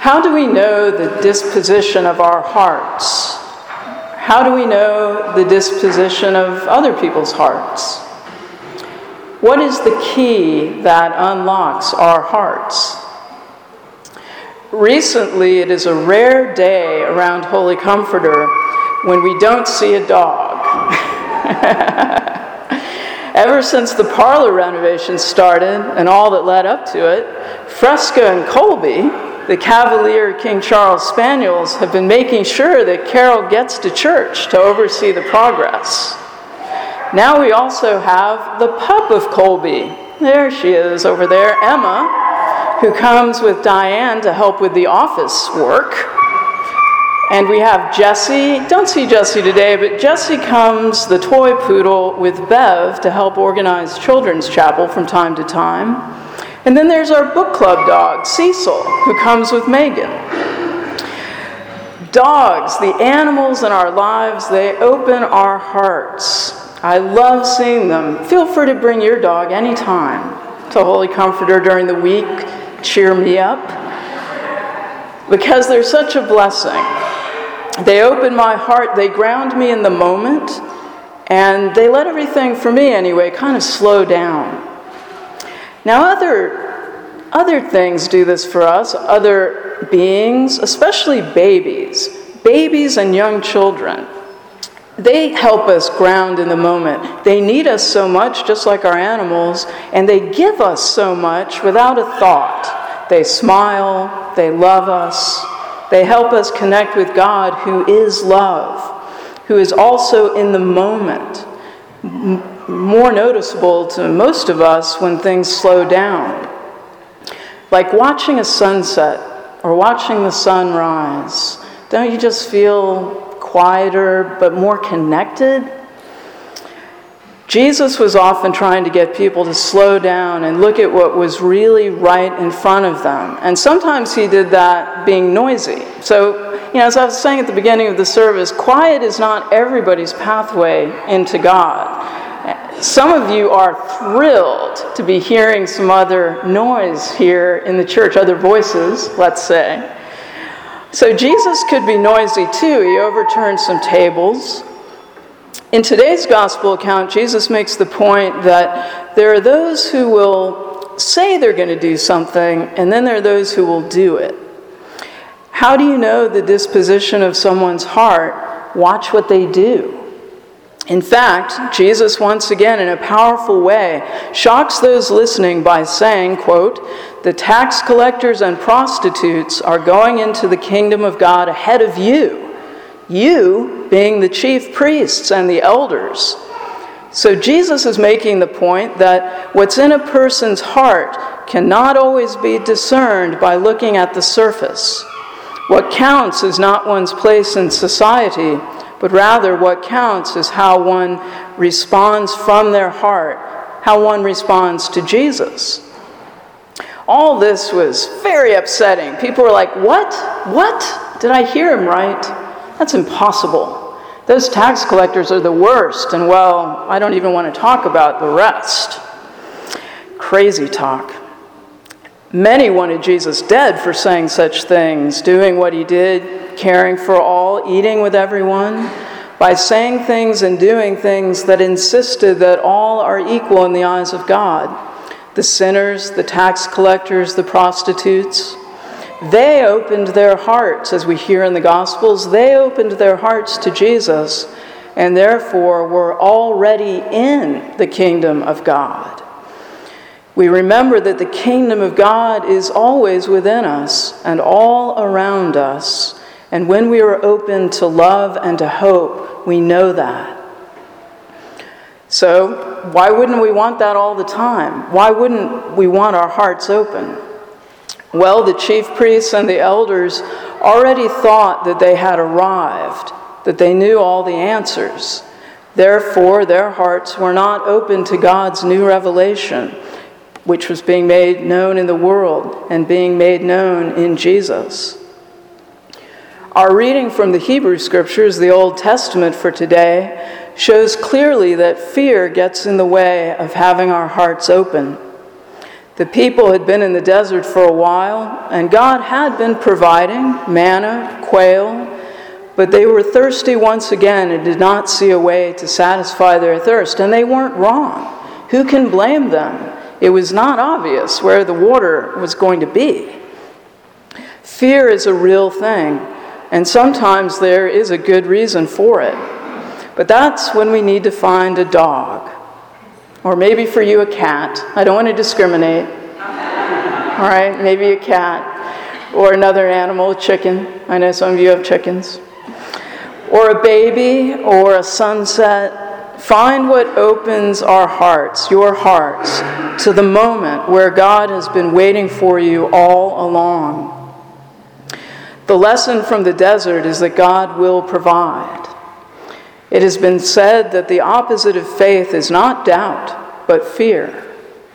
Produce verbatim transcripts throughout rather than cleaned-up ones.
How do we know the disposition of our hearts? How do we know the disposition of other people's hearts? What is the key that unlocks our hearts? Recently, it is a rare day around Holy Comforter when we don't see a dog. Ever since the parlor renovation started and all that led up to it, Fresca and Colby, the Cavalier King Charles Spaniels, have been making sure that Carol gets to church to oversee the progress. Now we also have the pup of Colby. There she is over there, Emma, who comes with Diane to help with the office work. And we have Jessie. Don't see Jessie today, but Jessie comes, the toy poodle, with Bev to help organize Children's Chapel from time to time. And then there's our book club dog, Cecil, who comes with Megan. Dogs, the animals in our lives, they open our hearts. I love seeing them. Feel free to bring your dog anytime to Holy Comforter during the week. Cheer me up. Because they're such a blessing. They open my heart, they ground me in the moment, and they let everything, for me anyway, kind of slow down. Now other, other things do this for us, other beings, especially babies, babies and young children. They help us ground in the moment. They need us so much, just like our animals, and they give us so much without a thought. They smile, they love us, they help us connect with God, who is love, who is also in the moment. More noticeable to most of us when things slow down. Like watching a sunset or watching the sun rise. Don't you just feel quieter but more connected? Jesus was often trying to get people to slow down and look at what was really right in front of them. And sometimes he did that being noisy. So, you know, as I was saying at the beginning of the service, quiet is not everybody's pathway into God. Some of you are thrilled to be hearing some other noise here in the church, other voices, let's say. So Jesus could be noisy too. He overturned some tables. In today's gospel account, Jesus makes the point that there are those who will say they're going to do something, and then there are those who will do it. How do you know the disposition of someone's heart? Watch what they do. In fact, Jesus, once again, in a powerful way, shocks those listening by saying, quote, "The tax collectors and prostitutes are going into the kingdom of God ahead of you, you being the chief priests and the elders." So Jesus is making the point that what's in a person's heart cannot always be discerned by looking at the surface. What counts is not one's place in society, but rather what counts is how one responds from their heart, how one responds to Jesus. All this was very upsetting. People were like, what? What? Did I hear him right? That's impossible. Those tax collectors are the worst, and well, I don't even want to talk about the rest. Crazy talk. Many wanted Jesus dead for saying such things, doing what he did, caring for all, eating with everyone, by saying things and doing things that insisted that all are equal in the eyes of God. The sinners, the tax collectors, the prostitutes, they opened their hearts, as we hear in the Gospels, they opened their hearts to Jesus, and therefore were already in the kingdom of God. We remember that the kingdom of God is always within us and all around us. And when we are open to love and to hope, we know that. So, why wouldn't we want that all the time? Why wouldn't we want our hearts open? Well, the chief priests and the elders already thought that they had arrived, that they knew all the answers. Therefore, their hearts were not open to God's new revelation, which was being made known in the world and being made known in Jesus. Our reading from the Hebrew Scriptures, the Old Testament for today, shows clearly that fear gets in the way of having our hearts open. The people had been in the desert for a while, and God had been providing manna, quail, but they were thirsty once again and did not see a way to satisfy their thirst. And they weren't wrong. Who can blame them? It was not obvious where the water was going to be. Fear is a real thing, and sometimes there is a good reason for it. But that's when we need to find a dog. Or maybe for you, a cat. I don't want to discriminate. All right, maybe a cat. Or another animal, a chicken. I know some of you have chickens. Or a baby, or a sunset. Find what opens our hearts, your hearts, to the moment where God has been waiting for you all along. The lesson from the desert is that God will provide. It has been said that the opposite of faith is not doubt, but fear.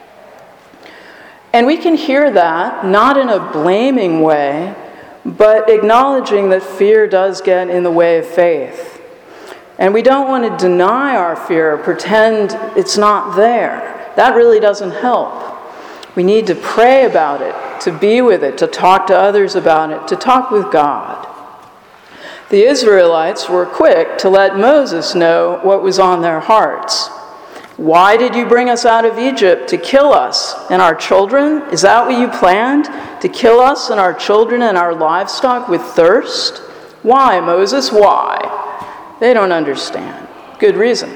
And we can hear that, not in a blaming way, but acknowledging that fear does get in the way of faith. And we don't want to deny our fear, or pretend it's not there. That really doesn't help. We need to pray about it, to be with it, to talk to others about it, to talk with God. The Israelites were quick to let Moses know what was on their hearts. Why did you bring us out of Egypt? To kill us and our children? Is that what you planned? To kill us and our children and our livestock with thirst? Why, Moses? Why? They don't understand. Good reason.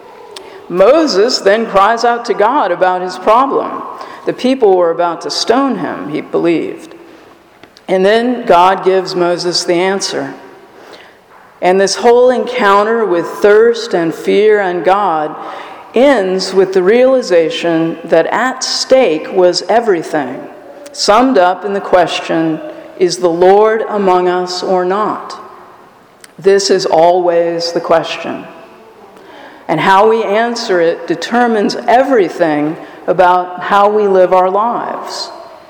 Moses then cries out to God about his problem. The people were about to stone him, he believed. And then God gives Moses the answer. And this whole encounter with thirst and fear and God ends with the realization that at stake was everything, summed up in the question, is the Lord among us or not? This is always the question. And how we answer it determines everything about how we live our lives.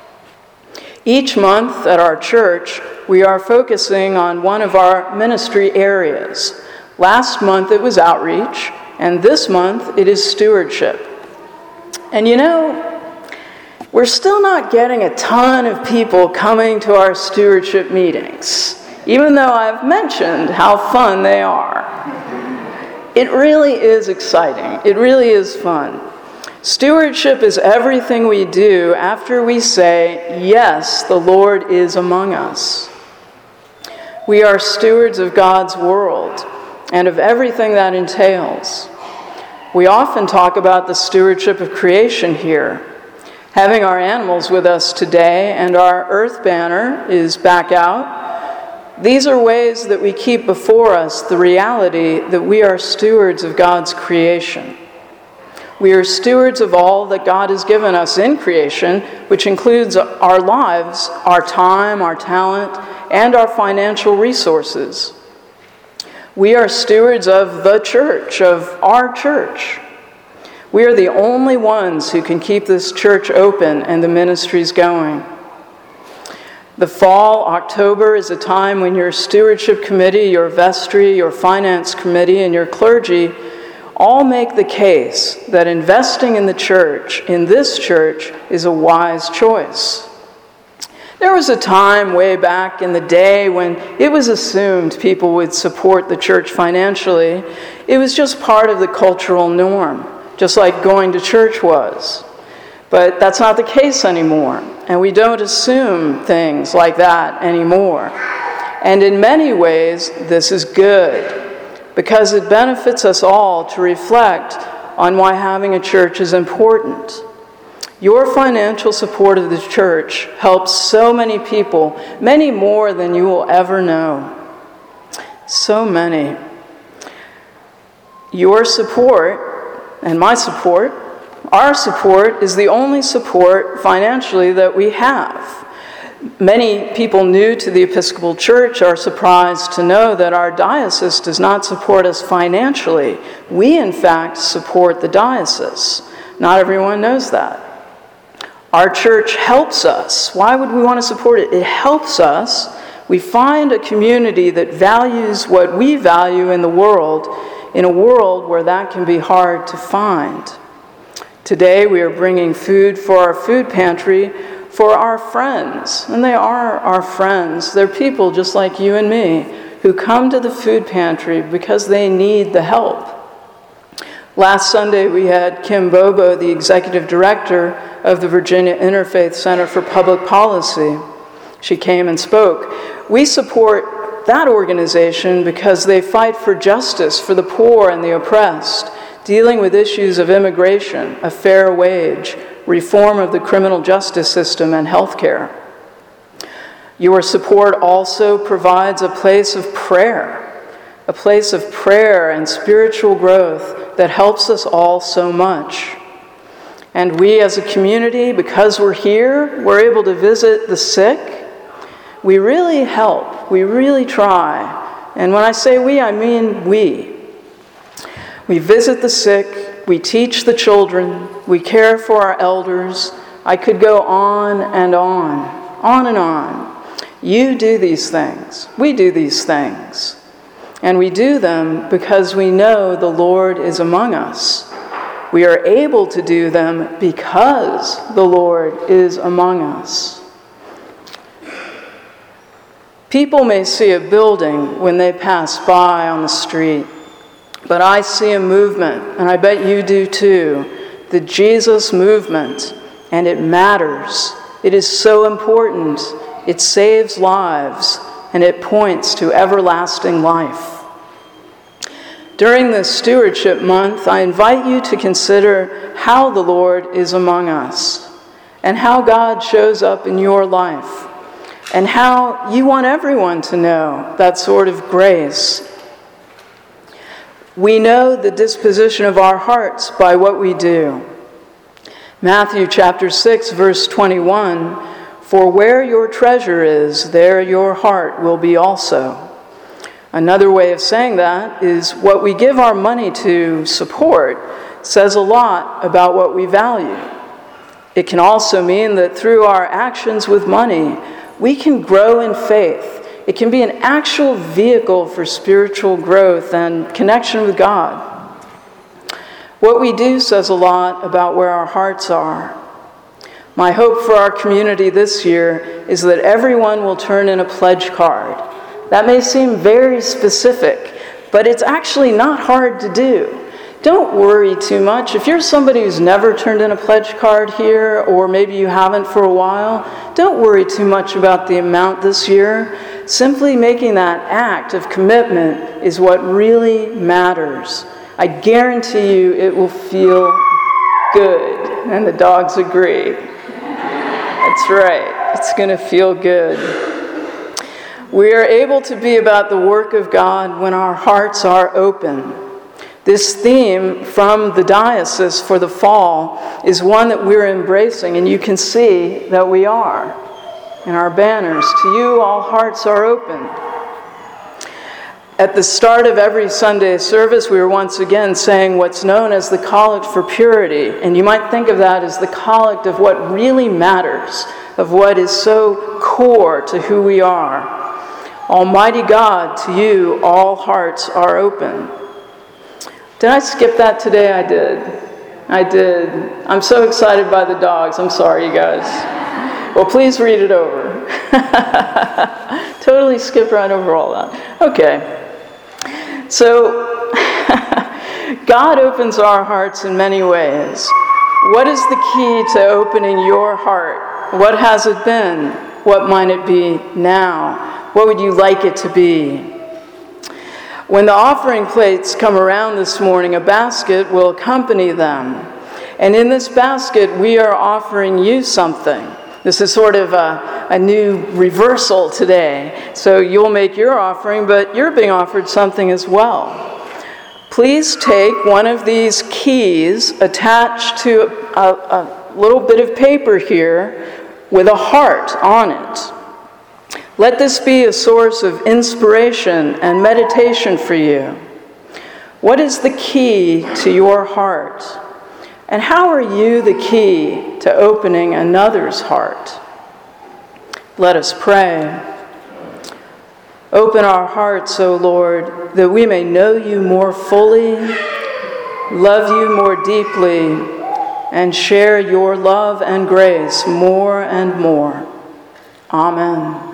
Each month at our church, we are focusing on one of our ministry areas. Last month it was outreach, and this month it is stewardship. And you know, we're still not getting a ton of people coming to our stewardship meetings, even though I've mentioned how fun they are. It really is exciting. It really is fun. Stewardship is everything we do after we say, yes, the Lord is among us. We are stewards of God's world and of everything that entails. We often talk about the stewardship of creation here. Having our animals with us today and our earth banner is back out. These are ways that we keep before us the reality that we are stewards of God's creation. We are stewards of all that God has given us in creation, which includes our lives, our time, our talent, and our financial resources. We are stewards of the church, of our church. We are the only ones who can keep this church open and the ministries going. The fall, October, is a time when your stewardship committee, your vestry, your finance committee, and your clergy all make the case that investing in the church, in this church, is a wise choice. There was a time way back in the day when it was assumed people would support the church financially. It was just part of the cultural norm, just like going to church was. But that's not the case anymore, and we don't assume things like that anymore. And in many ways, this is good, because it benefits us all to reflect on why having a church is important. Your financial support of the church helps so many people, many more than you will ever know. So many. Your support, and my support, our support, is the only support financially that we have. Many people new to the Episcopal Church are surprised to know that our diocese does not support us financially. We, in fact, support the diocese. Not everyone knows that. Our church helps us. Why would we want to support it? It helps us. We find a community that values what we value in the world, in a world where that can be hard to find. Today we are bringing food for our food pantry for our friends, and they are our friends. They're people just like you and me who come to the food pantry because they need the help. Last Sunday we had Kim Bobo, the executive director of the Virginia Interfaith Center for Public Policy. She came and spoke. We support that organization because they fight for justice for the poor and the oppressed, dealing with issues of immigration, a fair wage, reform of the criminal justice system, and health care. Your support also provides a place of prayer, a place of prayer and spiritual growth that helps us all so much. And we as a community, because we're here, we're able to visit the sick. We really help. We really try. And when I say we, I mean we. We visit the sick, we teach the children, we care for our elders. I could go on and on, on and on. You do these things. We do these things. And we do them because we know the Lord is among us. We are able to do them because the Lord is among us. People may see a building when they pass by on the street. But I see a movement, and I bet you do too, the Jesus movement, and it matters. It is so important. It saves lives, and it points to everlasting life. During this Stewardship Month, I invite you to consider how the Lord is among us, and how God shows up in your life, and how you want everyone to know that sort of grace. We know the disposition of our hearts by what we do. Matthew chapter six, verse twenty-one, "For where your treasure is, there your heart will be also." Another way of saying that is what we give our money to support says a lot about what we value. It can also mean that through our actions with money, we can grow in faith. It can be an actual vehicle for spiritual growth and connection with God. What we do says a lot about where our hearts are. My hope for our community this year is that everyone will turn in a pledge card. That may seem very specific, but it's actually not hard to do. Don't worry too much. If you're somebody who's never turned in a pledge card here, or maybe you haven't for a while, don't worry too much about the amount this year. Simply making that act of commitment is what really matters. I guarantee you it will feel good. And the dogs agree. That's right. It's going to feel good. We are able to be about the work of God when our hearts are open. This theme from the diocese for the fall is one that we're embracing, and you can see that we are in our banners. To you, all hearts are open. At the start of every Sunday service, we are once again saying what's known as the Collect for Purity, and you might think of that as the collect of what really matters, of what is so core to who we are. Almighty God, to you, all hearts are open. Did I skip that today? I did. I did. I'm so excited by the dogs. I'm sorry, you guys. Well, please read it over. Totally skipped right over all that. Okay. So, God opens our hearts in many ways. What is the key to opening your heart? What has it been? What might it be now? What would you like it to be? When the offering plates come around this morning, a basket will accompany them. And in this basket, we are offering you something. This is sort of a, a new reversal today. So you'll make your offering, but you're being offered something as well. Please take one of these keys attached to a, a little bit of paper here with a heart on it. Let this be a source of inspiration and meditation for you. What is the key to your heart? And how are you the key to opening another's heart? Let us pray. Open our hearts, O Lord, that we may know you more fully, love you more deeply, and share your love and grace more and more. Amen.